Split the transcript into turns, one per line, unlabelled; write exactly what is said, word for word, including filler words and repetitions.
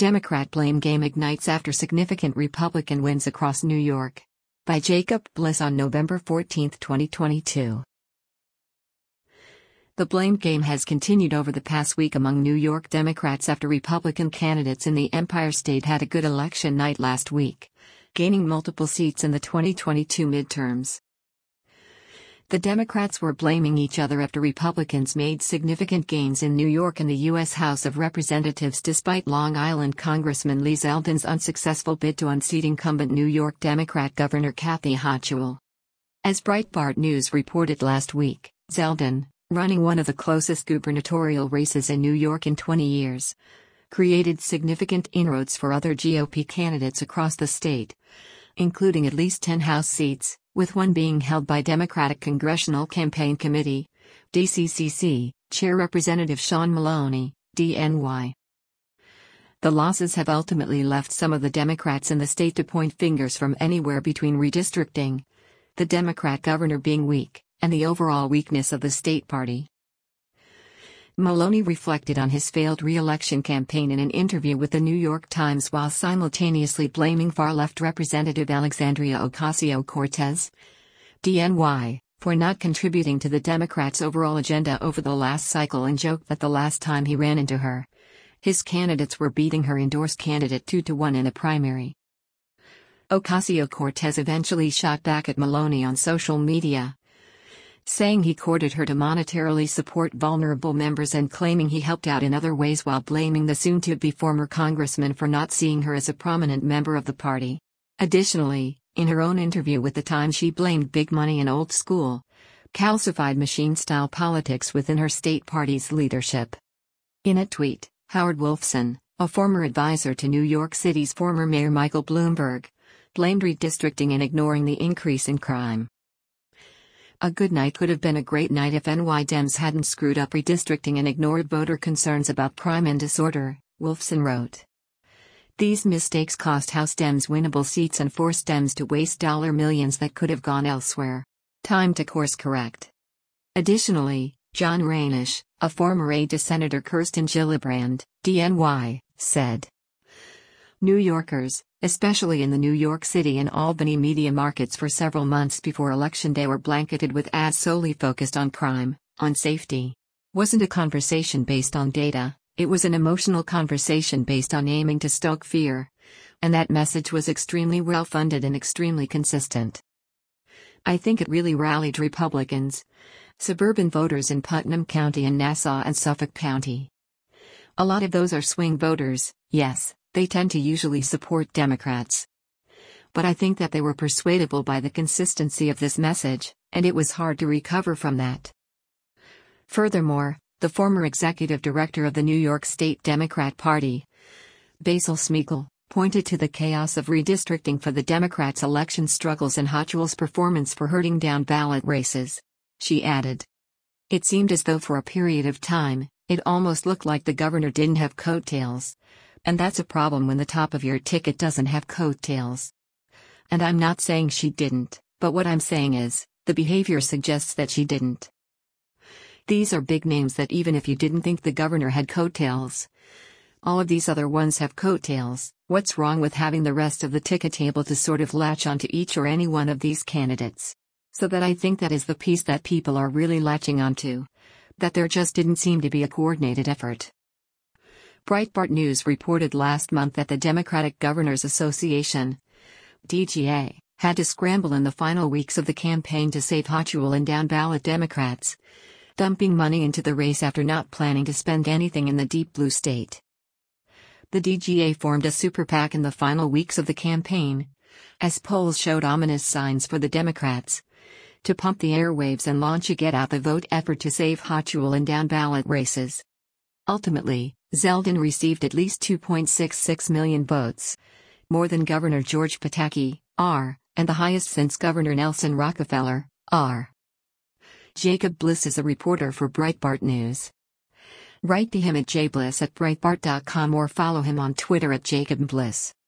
Democrat blame game ignites after significant Republican wins across New York. By Jacob Bliss on November fourteenth, twenty twenty-two. The blame game has continued over the past week among New York Democrats after Republican candidates in the Empire State had a good election night last week, gaining multiple seats in the twenty twenty-two midterms. The Democrats were blaming each other after Republicans made significant gains in New York and the U S House of Representatives despite Long Island Congressman Lee Zeldin's unsuccessful bid to unseat incumbent New York Democrat Governor Kathy Hochul. As Breitbart News reported last week, Zeldin, running one of the closest gubernatorial races in New York in twenty years, created significant inroads for other G O P candidates across the state, including at least ten House seats, with one being held by Democratic Congressional Campaign Committee, D C C C, Chair Representative Sean Maloney, D N Y. The losses have ultimately left some of the Democrats in the state to point fingers from anywhere between redistricting, the Democrat governor being weak, and the overall weakness of the state party. Maloney reflected on his failed re-election campaign in an interview with the New York Times while simultaneously blaming far-left Representative Alexandria Ocasio-Cortez, D N Y, for not contributing to the Democrats' overall agenda over the last cycle and joked that the last time he ran into her, his candidates were beating her endorsed candidate two to one in a primary. Ocasio-Cortez eventually shot back at Maloney on social media, saying he courted her to monetarily support vulnerable members and claiming he helped out in other ways while blaming the soon-to-be former congressman for not seeing her as a prominent member of the party. Additionally, in her own interview with The Times, she blamed big money and old school, calcified machine-style politics within her state party's leadership. In a tweet, Howard Wolfson, a former advisor to New York City's former mayor Michael Bloomberg, blamed redistricting and ignoring the increase in crime. A good night could have been a great night if N Y Dems hadn't screwed up redistricting and ignored voter concerns about crime and disorder, Wolfson wrote. These mistakes cost House Dems winnable seats and forced Dems to waste dollar millions that could have gone elsewhere. Time to course correct. Additionally, John Rainish, a former aide to Senator Kirsten Gillibrand, D N Y, said, New Yorkers, especially in the New York City and Albany media markets for several months before Election Day, were blanketed with ads solely focused on crime, on safety. Wasn't a conversation based on data, it was an emotional conversation based on aiming to stoke fear. And that message was extremely well-funded and extremely consistent. I think it really rallied Republicans, suburban voters in Putnam County and Nassau and Suffolk County. A lot of those are swing voters, yes. They tend to usually support Democrats. But I think that they were persuadable by the consistency of this message, and it was hard to recover from that. Furthermore, the former executive director of the New York State Democrat Party, Basil Smigel, pointed to the chaos of redistricting for the Democrats' election struggles and Hochul's performance for herding down ballot races. She added, It seemed as though for a period of time, it almost looked like the governor didn't have coattails. And that's a problem when the top of your ticket doesn't have coattails. And I'm not saying she didn't, but what I'm saying is, the behavior suggests that she didn't. These are big names that even if you didn't think the governor had coattails, all of these other ones have coattails. What's wrong with having the rest of the ticket able to sort of latch onto each or any one of these candidates? So that I think that is the piece that people are really latching onto. That there just didn't seem to be a coordinated effort. Breitbart News reported last month that the Democratic Governors Association, D G A, had to scramble in the final weeks of the campaign to save Hochul and down-ballot Democrats, dumping money into the race after not planning to spend anything in the deep blue state. The D G A formed a super PAC in the final weeks of the campaign, as polls showed ominous signs for the Democrats, to pump the airwaves and launch a get-out-the-vote effort to save Hochul in down-ballot races. Ultimately, Zeldin received at least two point six six million votes, more than Governor George Pataki, R, and the highest since Governor Nelson Rockefeller, R. Jacob Bliss is a reporter for Breitbart News. Write to him at jbliss at breitbart dot com or follow him on Twitter at Jacob Bliss.